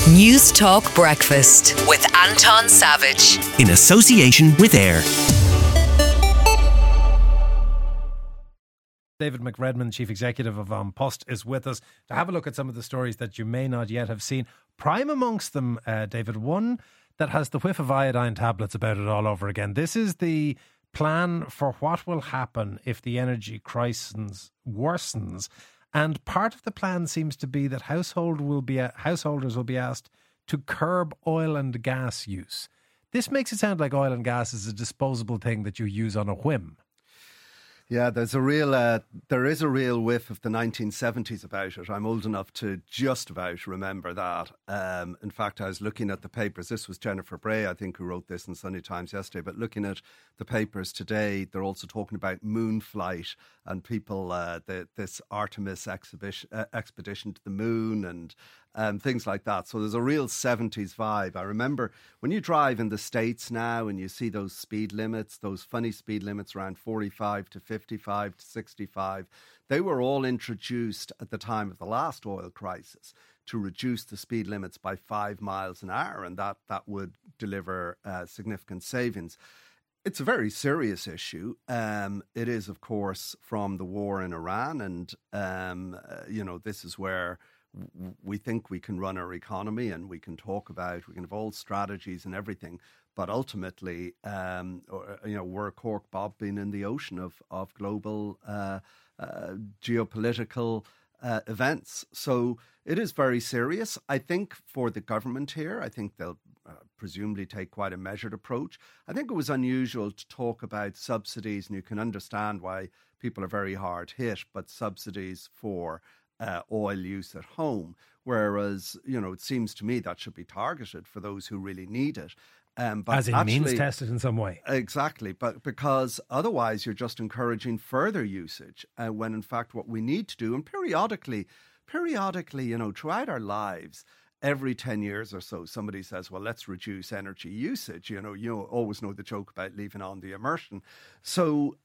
News Talk Breakfast with Anton Savage. In association with AIR. David McRedmond, Chief Executive of An Post, is with us to have a look at some of the stories that you may not yet have seen. Prime amongst them, David, one that has the whiff of iodine tablets about it all over again. This is the plan for what will happen if the energy crisis worsens. And part of the plan seems to be that householders will be asked to curb oil and gas use. This makes it sound like oil and gas is a disposable thing that you use on a whim. Yeah, there is a real whiff of the 1970s about it. I'm old enough to just about remember that. In fact, I was looking at the papers. This was Jennifer Bray, I think, who wrote this in Sunday Times yesterday. But looking at the papers today, they're also talking about moon flight and people, this Artemis expedition to the moon and things like that. So there's a real 70s vibe. I remember when you drive in the States now and you see those speed limits, those funny speed limits around 45 to 55 to 65, they were all introduced at the time of the last oil crisis to reduce the speed limits by 5 miles an hour, and that would deliver significant savings. It's a very serious issue. It is, of course, from the war in Iran, and this is where we think we can run our economy and we can have all strategies and everything, but ultimately, we're a cork bobbing in the ocean of global geopolitical events. So it is very serious. I think for the government here, I think they'll presumably take quite a measured approach. I think it was unusual to talk about subsidies, and you can understand why people are very hard hit, but subsidies for oil use at home, whereas, it seems to me that should be targeted for those who really need it. But as in means tested in some way. Exactly, but because otherwise you're just encouraging further usage, when in fact what we need to do, and periodically, throughout our lives, every 10 years or so, somebody says, well, let's reduce energy usage. You always know the joke about leaving on the immersion. So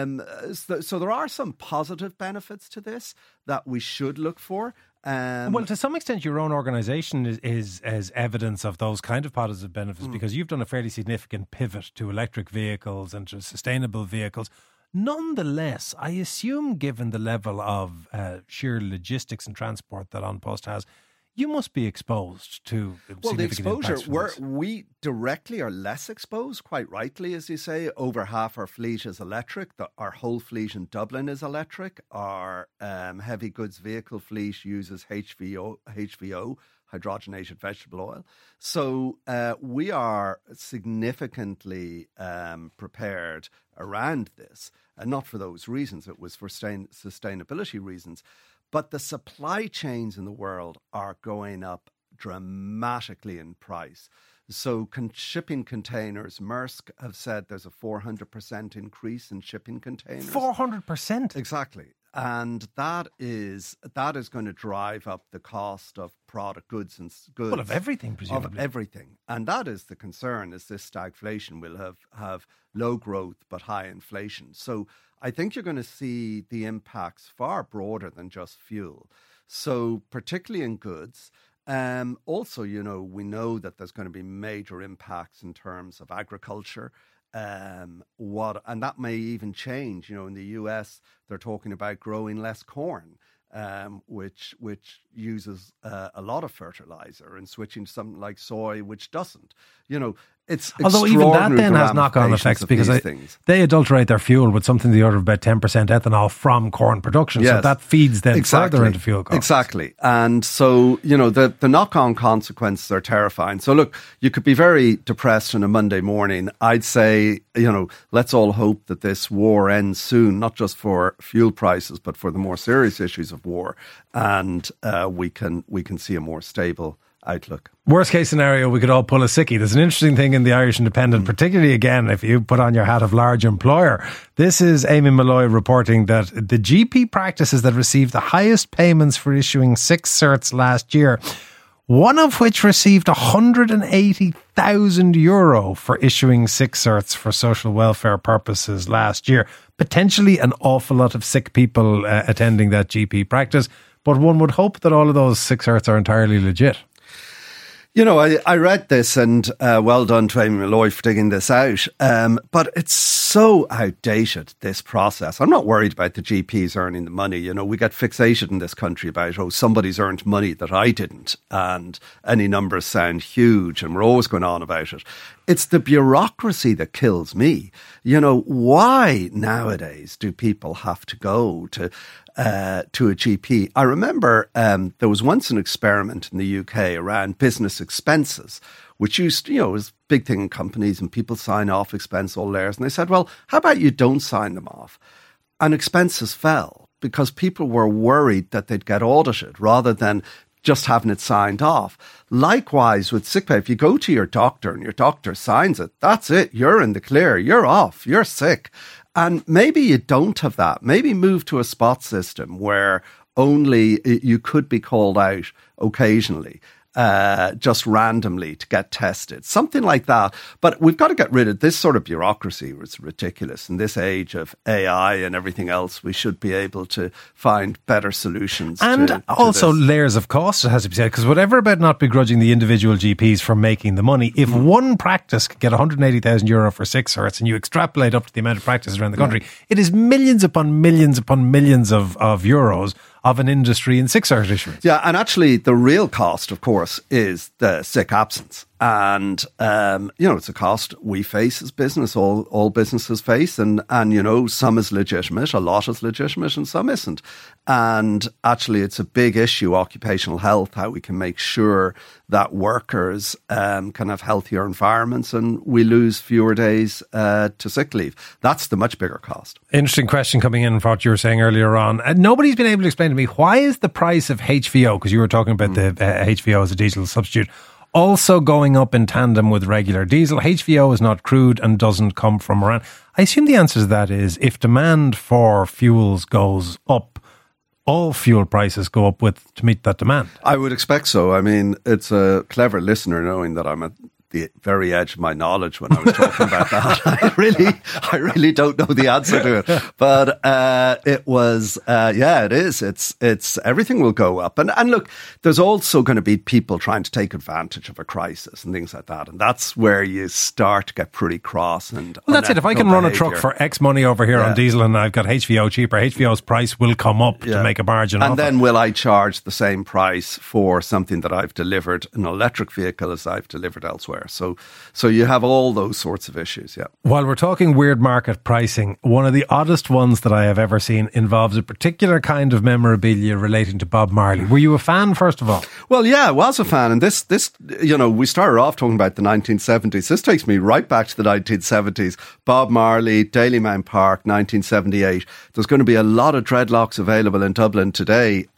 there are some positive benefits to this that we should look for. Well, to some extent, your own organisation is evidence of those kind of positive benefits, because you've done a fairly significant pivot to electric vehicles and to sustainable vehicles. Nonetheless, I assume, given the level of sheer logistics and transport that An Post has, you must be exposed to significant impacts. Well, the exposure, we directly are less exposed, quite rightly, as you say. Over half our fleet is electric. Our whole fleet in Dublin is electric. Our heavy goods vehicle fleet uses HVO, hydrogenated vegetable oil. So we are significantly prepared around this, and not for those reasons. It was for sustainability reasons. But the supply chains in the world are going up dramatically in price. So shipping containers, Maersk have said there's a 400% increase in shipping containers. 400%? Exactly. And that is going to drive up the cost of goods. Well, of everything, presumably. Of everything. And that is the concern, is this stagflation will have low growth but high inflation. So I think you're going to see the impacts far broader than just fuel. So particularly in goods. Also, we know that there's going to be major impacts in terms of agriculture. And that may even change. In the US, they're talking about growing less corn, which uses a lot of fertilizer, and switching to something like soy, which doesn't. It's although even that then has knock-on effects, because they adulterate their fuel with something in the order of about 10% ethanol from corn production. Yes. So that feeds them further into fuel costs. Exactly. And so, the knock-on consequences are terrifying. So look, you could be very depressed on a Monday morning. I'd say, let's all hope that this war ends soon, not just for fuel prices, but for the more serious issues of war. And we can see a more stable outlook. Worst case scenario, we could all pull a sickie. There's an interesting thing in the Irish Independent, particularly again, if you put on your hat of large employer. This is Amy Malloy reporting that the GP practices that received the highest payments for issuing 6 certs last year, one of which received €180,000 for issuing 6 certs for social welfare purposes last year. Potentially an awful lot of sick people attending that GP practice, but one would hope that all of those 6 certs are entirely legit. You know, I read this, and well done to Amy Malloy for digging this out. But it's so outdated, this process. I'm not worried about the GPs earning the money. You know, we get fixated in this country about, somebody's earned money that I didn't. And any numbers sound huge, and we're always going on about it. It's the bureaucracy that kills me. You know, why nowadays do people have to go to a GP? I remember there was once an experiment in the UK around business expenses, which used, was a big thing in companies, and people sign off expense all theirs. And they said, well, how about you don't sign them off? And expenses fell because people were worried that they'd get audited rather than just having it signed off. Likewise with sick pay, if you go to your doctor and your doctor signs it, that's it. You're in the clear. You're off. You're sick. And maybe you don't have that. Maybe move to a spot system where only you could be called out occasionally, just randomly to get tested, something like that. But we've got to get rid of this sort of bureaucracy. It's ridiculous. In this age of AI and everything else, we should be able to find better solutions. And also layers of cost, it has to be said, because whatever about not begrudging the individual GPs for making the money, if one practice could get €180,000 for 6 hertz and you extrapolate up to the amount of practices around the country, it is millions upon millions of euros of an industry in 6 hertz issuance. Yeah, and actually the real cost, of course, is the sick absence. And, it's a cost we face as business, all businesses face. And, some is legitimate, a lot is legitimate, and some isn't. And actually, it's a big issue, occupational health, how we can make sure that workers can have healthier environments and we lose fewer days to sick leave. That's the much bigger cost. Interesting question coming in from what you were saying earlier on. Nobody's been able to explain to me, why is the price of HVO, because you were talking about the HVO as a diesel substitute, also going up in tandem with regular diesel? HVO is not crude and doesn't come from Iran. I assume the answer to that is if demand for fuels goes up, all fuel prices go up to meet that demand. I would expect so. I mean, it's a clever listener knowing that I'm at the very edge of my knowledge when I was talking about that. I really don't know the answer to it. But it was, it is. It's everything will go up. And look, there's also going to be people trying to take advantage of a crisis and things like that. And that's where you start to get pretty cross. And well, that's it. If I can run a truck for X money over here on diesel and I've got HVO cheaper, HVO's price will come up to make a margin. And then will I charge the same price for something that I've delivered, an electric vehicle, as I've delivered elsewhere? So you have all those sorts of issues, yeah. While we're talking weird market pricing, one of the oddest ones that I have ever seen involves a particular kind of memorabilia relating to Bob Marley. Were you a fan, first of all? Well, yeah, I was a fan. And this, we started off talking about the 1970s. This takes me right back to the 1970s. Bob Marley, Dalymount Park, 1978. There's going to be a lot of dreadlocks available in Dublin today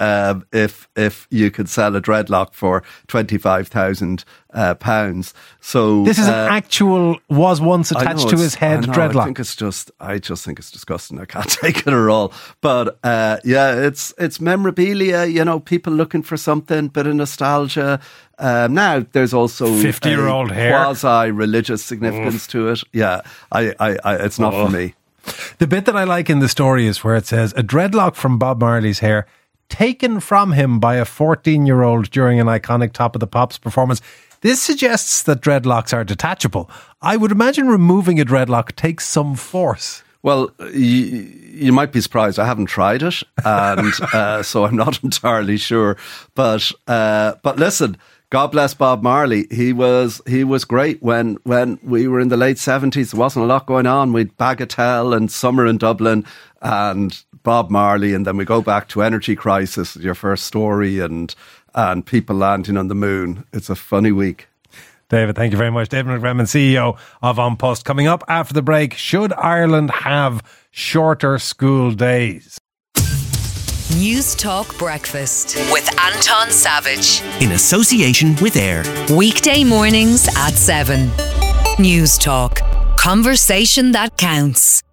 if you could sell a dreadlock for £25,000. So this is an actual was once attached to his head dreadlock. I just think it's disgusting. I can't take it at all. But it's memorabilia. People looking for something, bit of nostalgia. Now there's also 50-year-old hair, quasi-religious significance to it. Yeah, it's not for me. The bit that I like in the story is where it says a dreadlock from Bob Marley's hair taken from him by a 14-year-old during an iconic Top of the Pops performance. This suggests that dreadlocks are detachable. I would imagine removing a dreadlock takes some force. Well, you might be surprised. I haven't tried it, and so I'm not entirely sure. But listen, God bless Bob Marley. He was great when we were in the late 70s. There wasn't a lot going on. We'd Bagatelle and Summer in Dublin and Bob Marley, and then we go back to Energy Crisis, your first story, and people landing on the moon. It's a funny week. David, thank you very much. David McGreman, CEO of An Post. Coming up after the break, should Ireland have shorter school days? News Talk Breakfast with Anton Savage. In association with AIR. Weekday mornings at 7. News Talk. Conversation that counts.